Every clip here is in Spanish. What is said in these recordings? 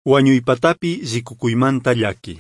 Wañuypatapi zikukuymanta llaki.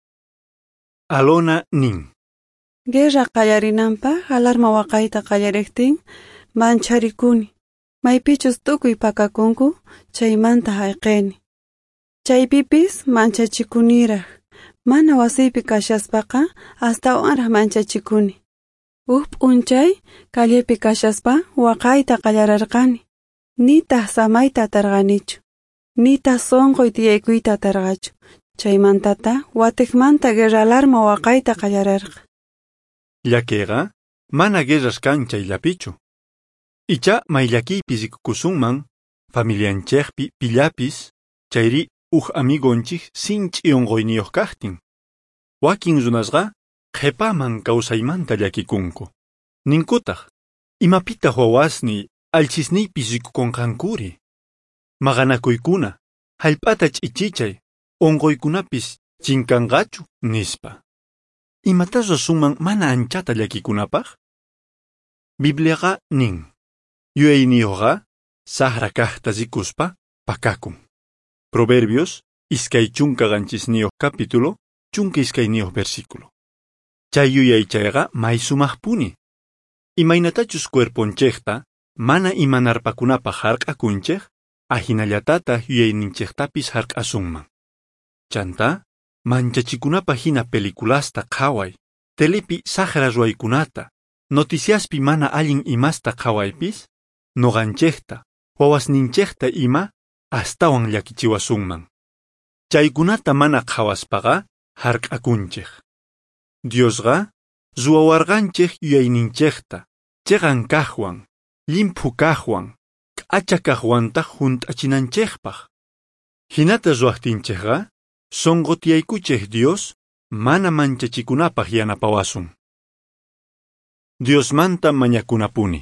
Alona nin. Guerra qallarinanpaq alarma waqayta qallariktin mancharikuni. Maypichus tukuy pakakunku chaymanta hayqini. Chaypipis manchachikuniraq. Mana wasiypi kashaspaqa astawanraq manchachikuni. P'unchay kallepi kashaspa waqayta qallararqani. Nitaq samayta atarqanichu. Nitaq sonqoy tiyaykuyta atarqachu. Chaymantata watiqmanta guerra alarma waqayta qallararqa. Llakiqa mana guerras kanchay llapichu. Icha mayllakiypi zikukusunman familianchikpi pillapis chayri amigonchik sinch'i onqoyniyuq kaqtin. Wakin runasqa qhipaman kawsaymanta llakikunku. Ninkutaq imapitaq wawasni alchisniypi zikukunqankuri. Maqanakuykuna hallp'ata ch'ichichay onqoykunapis chinkanqachu nispa. Imatas rasunman mana anchata llakikunapaq? Bibliaqa nin. Yuyayniyuqqa saqra kaqta zikuspa pakakun. Proverbios iskay chunka qanchisniyuq capítulo chunka iskayniyuq versículo. Chay yuyaychayqa may sumaqpuni. Imaynatachus cuerponchikta mana imanarpakunapaq hark'akunchik ahinallatata yuyayninchiktapis hark'asunman. Chanta manchachikunapa hina peliculasta qhaway, telepi saqra ruwaykunata, noticiaspi mana allin imasta qhawaypis, noqanchikta, wawasninchikta ima astawan llakichiwasunman. Chaykunata mana qhawaspaqa hark'akunchik. Diosqa ruwawarqanchik yuyayninchikta, chiqan kaqwan, limpu kaqwan, k'acha kaqwantaq hunt'achinanchikpaq. Hinata ruwaqtinchikqa sonqotiyaykuchik Dios mana manchachikunapaq yanapawasun. Diosmanta mañakunapuni.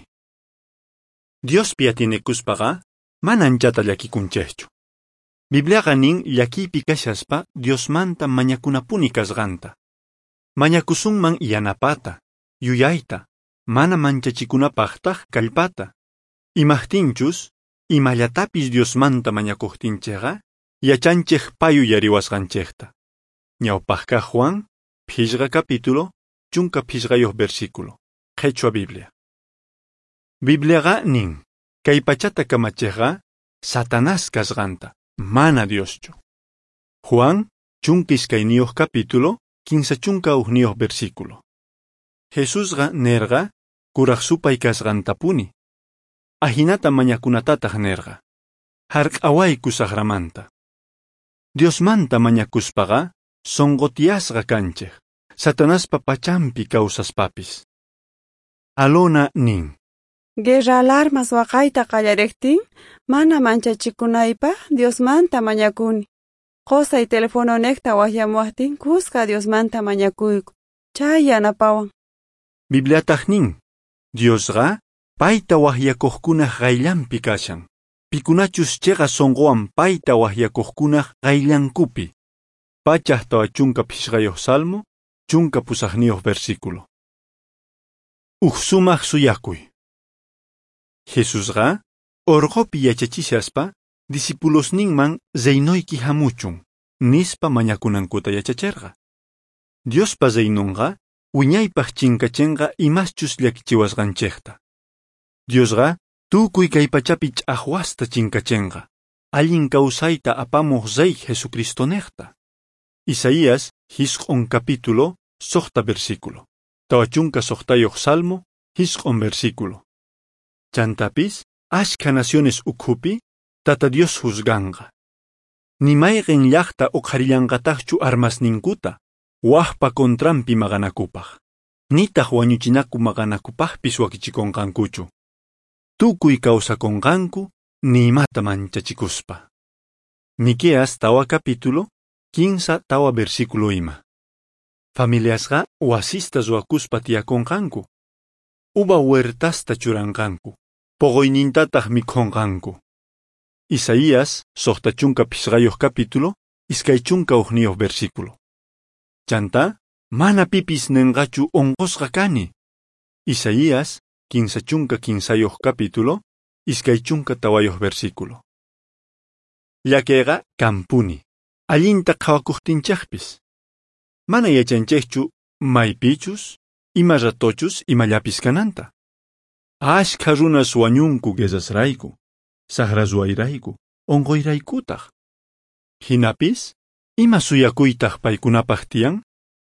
Diospi atinikuspaqa mana anchata llakikunchikchu. Bibliaqa nin llakiypi kashaspa Diosmanta mañakunapuni kasqanta. Mañakusunman yanapata, yuyayta, mana manchachikunapaqtaq kallpata. Imaqtinchus imallatapis Diosmanta mañakuqtinchikqa yachanchik payu yariwasqanchikta. Ñawpaqqa Juan, phishqa capítulo, chunka phishqayuq versículo. Qhechua Biblia. Bibliaqa nin, kay pachata kamachikqa Satanás kasqanta, mana Dioschu. Juan, chunka iskayniyuq capítulo, 15 chunka uqniyuq versículo. Jesusqa nerqa kuraq supay kasqantapuni. Ahinata mañakunatataq nerqa. Hark'awayku saqramanta. Diosmanta mañakuspaqa sonqotiyasqa kanchik, Satanaspa pachanpi kawsaspapis. Alona nin. Guerra alarmas waqayta qallariktin mana manchachikunaypaq Diosmanta mañakuni. Qosay telefononekta waqyamuwaqtin kusqa Diosmanta mañakuyku. Chay yanapawan. Bibliataq nin. Diosqa payta waqyakuqkunaq qayllanpi kashan. Pikunachus chiqa sonqowan payta waqyakuqkunaq qayllankupi. Pachaq tawa chunka phishqayuq salmo, chunka pusaqniyuq versículo. Sumaq suyakuy. Jesusqa orqopi yachachishaspa disipulosninman zeynoyki hamuchun, nispa mañakunankuta yachachirqa. Diospa zeynunqa wiñaypaq chinkachinqa imaschus llakichiwasqanchikta. Diosqa tukuy kay pachapi ch'aqwasta chinkachinqa, allin kawsayta apamuq zey Jesucristo niqta. Isaías hisq'un capítulo soqta versículo. Tawa chunka soqtayuq salmo hisq'un versículo. Chantapis ashka naciones ukhupi tata Dios juzganqa. Nimayqin llaqta uqharillanqataqchu armasninkuta waqpa kontrampi maqanakupaq. Nitaq wañuchinaku maqanakupaqpis wakichikonqankuchu. Tukuy kawsakonqanku nimata manchachikuspa. Miqueas tawa capítulo 15 tawa versículo ima. Familiasqa wasista ruwakuspa tiyakonqanku. Uba huertasta churanqanku. Poqoynintataq mikhunqanku. Isaías soqta chunka phishqayuq capítulo iskay chunka uqniyuq versículo. Chanta mana pipis ninqachu onqosqa kani. Isaías 15 chunka 15 capítulo iskay chunka tawayuq versículo. Llakiqa kampuni. allinta qhawakuqtinchaqpis. Mana yachanchikchu maypichus, ima ratochus imallapis kananta. Ashka runas wañunku qesasrayku, saqraswayrayku, onqoyraykutaq. Hinapis, ima suyakuytaq paykunapaq tiyan?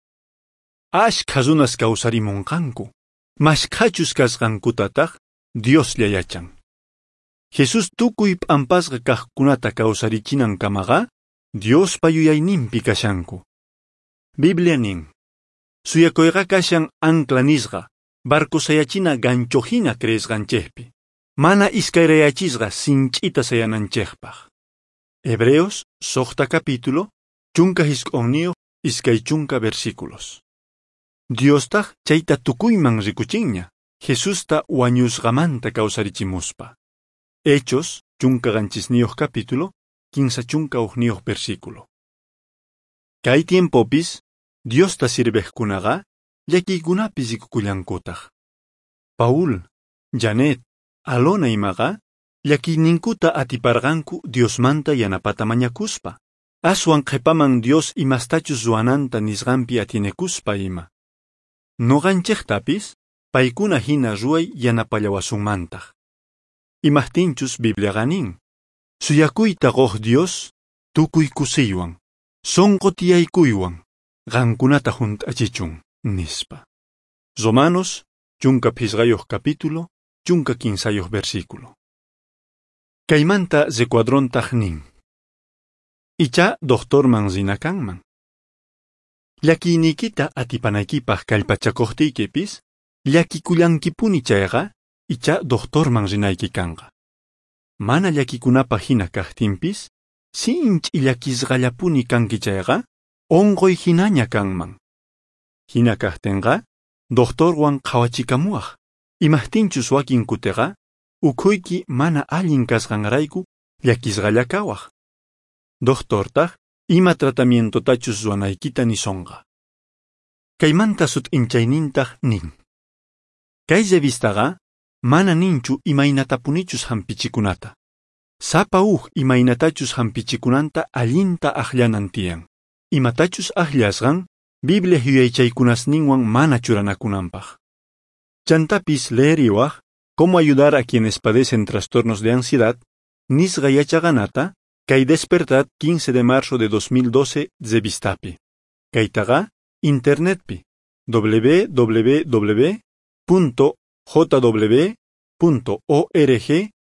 Ashka runas kawsarimunqanku, mashqachus kasqankutataq Dios yachan. Jesus tukuy p'ampasqa kaqkunata kawsarichinankamaqa Diospa yuyayninpi kashanku. Biblia nin: suyakuyqa kashan ancla nisqa, barco sayachina ganchohina creesqanchejpi, mana iskayrayachisqa sinch'ita sayananchejpaq. Hebreos soqta capítulo, chunka hisk'onniyuq iskay chunka versículos. Diostaq chayta tukuyman rikuchinña, Jesusta wañusqamanta kawsarichimuspa. Hechos chunka qanchisniyuq capítulo, 15 chunka uqniyuq versículo. Kay tiempopis, Diosta sirveqkunaqa llakiykunapis rikukullankutaq. Paul, Janet, Alona imaqa llakiyninkuta atiparqanku Diosmanta yanapata mañakuspa. Aswan qhipaman Dios imastachus ruwananta nisqanpi atinekuspa ima. Noqanchiktapis paykuna hina ruway yanapallawasunmantaq. Imahtinchus Bibliaqa nin: suyakuyta qoq Dios tukuy kusiywan, sonqo tiyaykuywan, qankunata junt'achichun nispa. Romanos chunka pisqayuq capítulo, chunka 15 versículo. Kaymanta recuadrontaq nin: icha doctorman rinakanman. Llakiynikita atipanaykipaq kallpachakuqtiykipis, llakikullankipuni chayqa icha doctorman rinayki kanqa. Mana llakikunapaq hina kaqtinpis, sinch'i llakisqallapuni kanki chayqa, onqoy hinaña kanman. Hina kaqtinqa, doctorwan qhawachikamuwaq, imahtinchus wakin kutiqa, ukhuyki mana allin kasqanrayku llakisqalla kawaq. Doctortaq ima tratamientotachus ruwanaykita nisonqa. Kaymanta sut'inchaynintaq nin: kay revistaqa mana ninchu imaynatapunichus hampichikunata. Sapa imaynatachus hampichikunanta allinta aklanan tiyan. Imatachus aklasqan Biblia yuyaychaykunasninwan mana churanakunanpaq. Chantapis leeriwaq cómo ayudar a quienes padecen trastornos de ansiedad, nisqa yachaqanata kay Despertad 15 de marzo de 2012 revistapi. Kaytaqa internetpi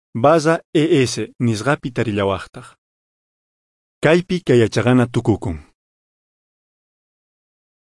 www.jw.org/es nisqapi tarillawaqtaq. Kaypi kay yachaqana tukukun.